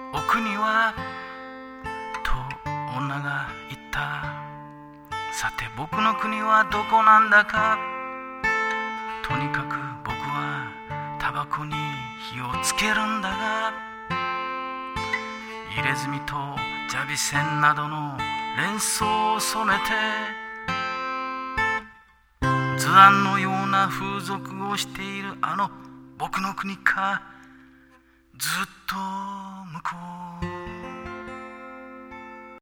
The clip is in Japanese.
奥にはと女が言った。さて僕の国はどこなんだか。とにかく僕はタバコに火をつけるんだが、入れ墨と砂微線などの連想を染めて図案のような風俗をしているあの僕の国か、ずっと向こう